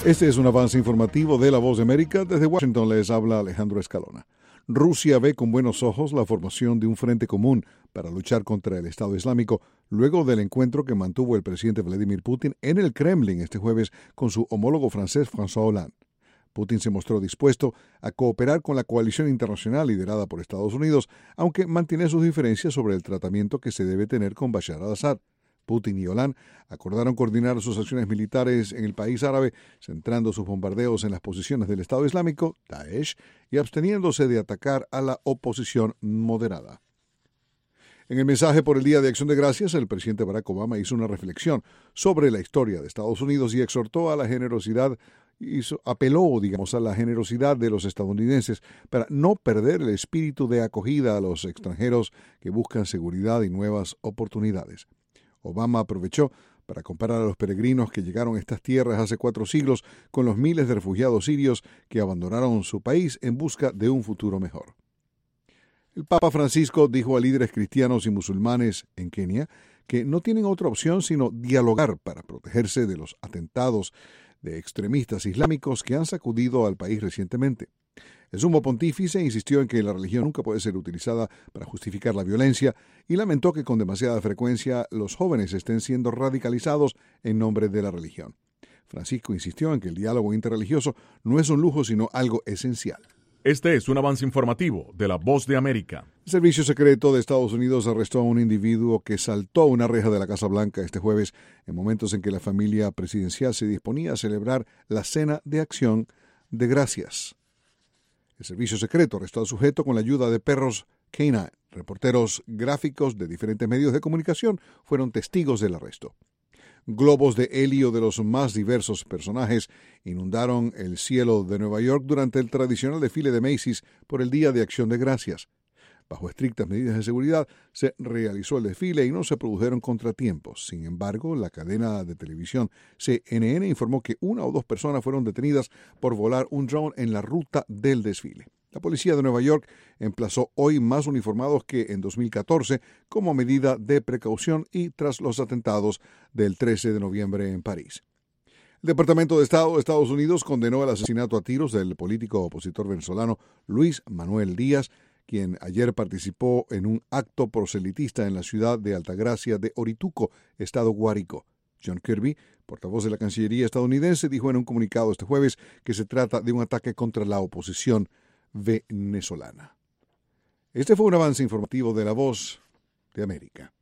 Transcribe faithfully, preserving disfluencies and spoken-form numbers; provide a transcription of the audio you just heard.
Este es un avance informativo de La Voz de América. Desde Washington les habla Alejandro Escalona. Rusia ve con buenos ojos la formación de un frente común para luchar contra el Estado Islámico luego del encuentro que mantuvo el presidente Vladimir Putin en el Kremlin este jueves con su homólogo francés François Hollande. Putin se mostró dispuesto a cooperar con la coalición internacional liderada por Estados Unidos, aunque mantiene sus diferencias sobre el tratamiento que se debe tener con Bashar al-Assad. Putin y Hollande acordaron coordinar sus acciones militares en el país árabe, centrando sus bombardeos en las posiciones del Estado Islámico, Daesh, y absteniéndose de atacar a la oposición moderada. En el mensaje por el Día de Acción de Gracias, el presidente Barack Obama hizo una reflexión sobre la historia de Estados Unidos y exhortó a la generosidad, hizo, apeló, digamos, a la generosidad de los estadounidenses para no perder el espíritu de acogida a los extranjeros que buscan seguridad y nuevas oportunidades. Obama aprovechó para comparar a los peregrinos que llegaron a estas tierras hace cuatro siglos con los miles de refugiados sirios que abandonaron su país en busca de un futuro mejor. El Papa Francisco dijo a líderes cristianos y musulmanes en Kenia que no tienen otra opción sino dialogar para protegerse de los atentados de extremistas islámicos que han sacudido al país recientemente. El sumo pontífice insistió en que la religión nunca puede ser utilizada para justificar la violencia y lamentó que con demasiada frecuencia los jóvenes estén siendo radicalizados en nombre de la religión. Francisco insistió en que el diálogo interreligioso no es un lujo sino algo esencial. Este es un avance informativo de La Voz de América. El Servicio Secreto de Estados Unidos arrestó a un individuo que saltó una reja de la Casa Blanca este jueves en momentos en que la familia presidencial se disponía a celebrar la Cena de Acción de Gracias. El servicio secreto arrestó al sujeto con la ayuda de perros canine. Reporteros gráficos de diferentes medios de comunicación fueron testigos del arresto. Globos de helio de los más diversos personajes inundaron el cielo de Nueva York durante el tradicional desfile de Macy's por el Día de Acción de Gracias. Bajo estrictas medidas de seguridad se realizó el desfile y no se produjeron contratiempos. Sin embargo, la cadena de televisión C N N informó que una o dos personas fueron detenidas por volar un drone en la ruta del desfile. La policía de Nueva York emplazó hoy más uniformados que en dos mil catorce como medida de precaución y tras los atentados del trece de noviembre en París. El Departamento de Estado de Estados Unidos condenó el asesinato a tiros del político opositor venezolano Luis Manuel Díaz, quien ayer participó en un acto proselitista en la ciudad de Altagracia de Orituco, estado Guárico. John Kirby, portavoz de la Cancillería estadounidense, dijo en un comunicado este jueves que se trata de un ataque contra la oposición venezolana. Este fue un avance informativo de La Voz de América.